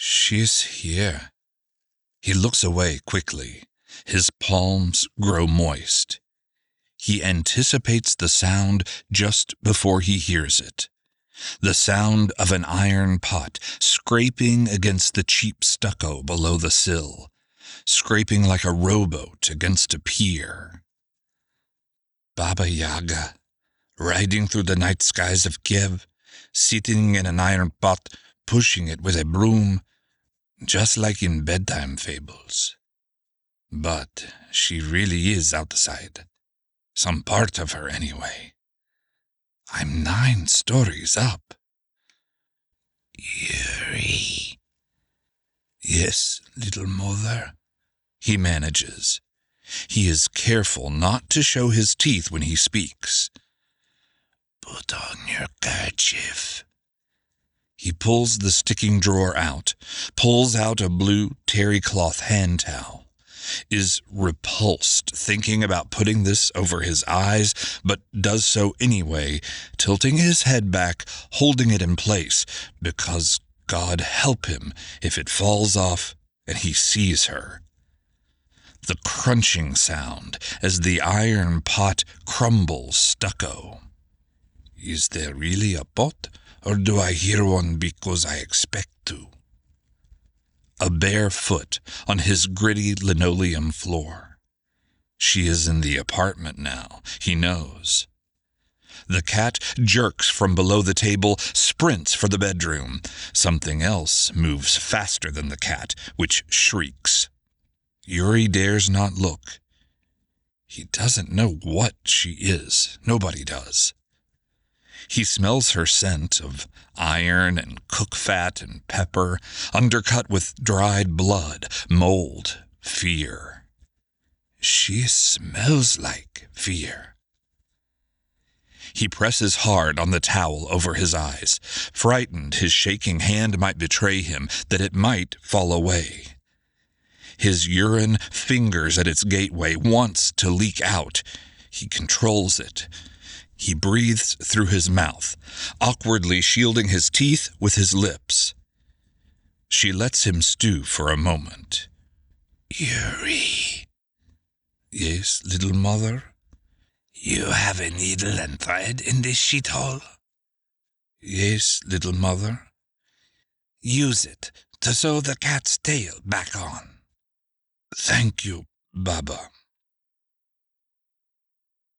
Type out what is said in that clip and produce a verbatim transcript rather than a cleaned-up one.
She's here. He looks away quickly. His palms grow moist. He anticipates the sound just before he hears it. The sound of an iron pot scraping against the cheap stucco below the sill, scraping like a rowboat against a pier. Baba Yaga, riding through the night skies of Kiev, sitting in an iron pot, pushing it with a broom, just like in bedtime fables. But she really is outside. Some part of her, anyway. I'm nine stories up. Yuri. Yes, little mother. He manages. He is careful not to show his teeth when he speaks. Put on your kerchief. He pulls the sticking drawer out, pulls out a blue terry cloth hand towel, is repulsed thinking about putting this over his eyes, but does so anyway, tilting his head back, holding it in place, because God help him if it falls off and he sees her. The crunching sound as the iron pot crumbles stucco. Is there really a pot, or do I hear one because I expect to? A bare foot on his gritty linoleum floor. She is in the apartment now, he knows. The cat jerks from below the table, sprints for the bedroom. Something else moves faster than the cat, which shrieks. Yuri dares not look. He doesn't know what she is. Nobody does. He smells her scent of iron and cook fat and pepper, undercut with dried blood, mold, fear. She smells like fear. He presses hard on the towel over his eyes, frightened his shaking hand might betray him, that it might fall away. His urine fingers at its gateway, wants to leak out. He controls it. He breathes through his mouth, awkwardly shielding his teeth with his lips. She lets him stew for a moment. Yuri. Yes, little mother? You have a needle and thread in this shithole? Yes, little mother. Use it to sew the cat's tail back on. Thank you, Baba.